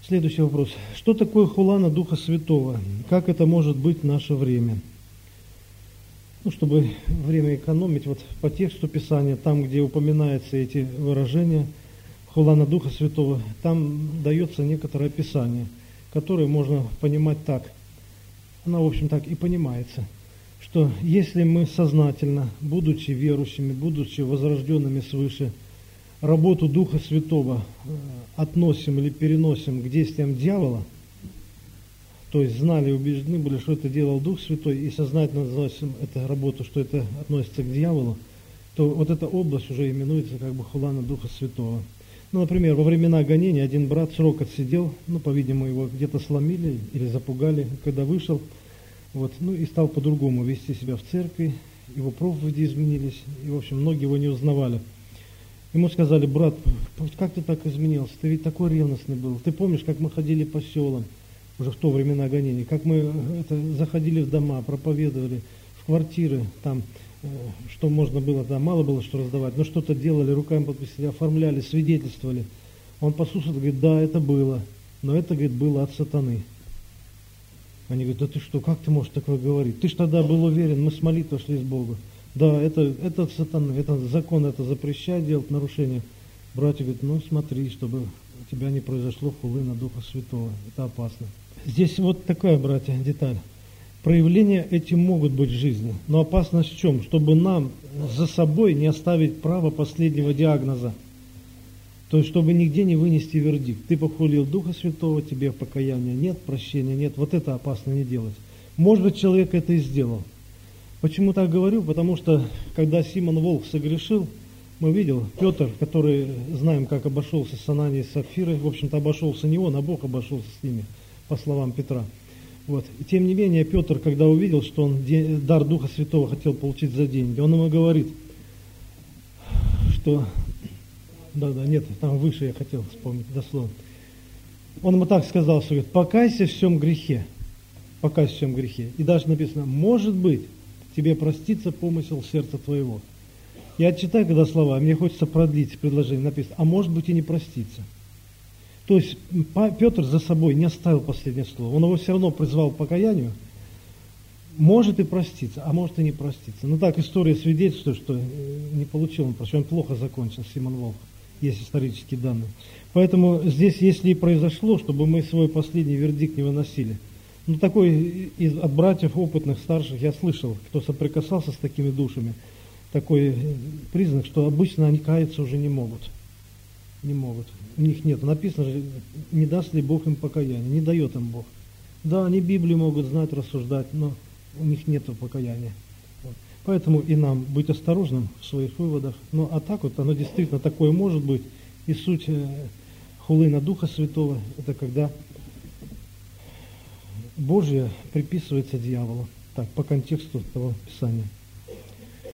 Следующий вопрос. Что такое хула на Духа Святого? Как это может быть в наше время? Чтобы время экономить, вот по тексту Писания, там, где упоминаются эти выражения, хула на Духа Святого, там дается некоторое описание, которое можно понимать так. Она, в общем, так и понимается, что если мы сознательно, будучи верующими, будучи возрожденными свыше, работу Духа Святого относим или переносим к действиям дьявола, то есть знали и убеждены были, что это делал Дух Святой, и сознательно относим эту работу, что это относится к дьяволу, то вот эта область уже именуется как бы хула на Духа Святого. Например, во времена гонения один брат срок отсидел, по-видимому, его где-то сломили или запугали, когда вышел, и стал по-другому вести себя в церкви, его проповеди изменились, и, в общем, многие его не узнавали. Ему сказали: брат, как ты так изменился? Ты ведь такой ревностный был. Ты помнишь, как мы ходили по селам, уже в то времена гонений, как мы заходили в дома, проповедовали, в квартиры, там, что можно было, да, мало было что раздавать, но что-то делали, руками подписали, оформляли, свидетельствовали. Он послушал, говорит: да, это было, но это, говорит, было от сатаны. Они говорят: да ты что, как ты можешь такое говорить? Ты ж тогда был уверен, мы с молитвой шли с Богом. Да, это от сатаны, это закон, это запрещает делать нарушения. Братья говорят: смотри, чтобы у тебя не произошло хулы на Духа Святого, это опасно. Здесь вот такая, братья, деталь. Проявления эти могут быть в жизни, но опасность в чем? Чтобы нам за собой не оставить право последнего диагноза. То есть, чтобы нигде не вынести вердикт. Ты похулил Духа Святого, тебе покаяния нет, прощения нет. Вот это опасно не делать. Может быть, человек это и сделал. Почему так говорю? Потому что, когда Симон Волк согрешил, мы видели, Петр, который, знаем, как обошелся с Ананией и Сапфирой, в общем-то, обошелся не он, а Бог обошелся с ними, по словам Петра. И тем не менее, Петр, когда увидел, что он дар Духа Святого хотел получить за деньги, он ему говорит, что... там выше я хотел вспомнить, дословно. Он ему так сказал, что говорит: покайся в всем грехе. Покайся в всем грехе. И даже написано: может быть, тебе простится помысел сердца твоего. Я читаю, когда слова, мне хочется продлить предложение, написано: а может быть и не простится. То есть Петр за собой не оставил последнее слово. Он его все равно призвал к покаянию. Может и проститься, а может и не проститься. Так история свидетельствует, что не получил он прощения, он плохо закончил, Симон Волк. Есть исторические данные. Поэтому здесь, если и произошло, чтобы мы свой последний вердикт не выносили. Такой от братьев опытных, старших я слышал, кто соприкасался с такими душами, такой признак, что обычно они каяться уже не могут. Не могут. У них нет. Написано же: не даст ли Бог им покаяние. Не дает им Бог. Да, они Библию могут знать, рассуждать, но у них нет покаяния. Поэтому и нам быть осторожным в своих выводах. А так оно действительно такое может быть. И суть хулы на Духа Святого – это когда Божье приписывается дьяволу. Так, по контексту того Писания.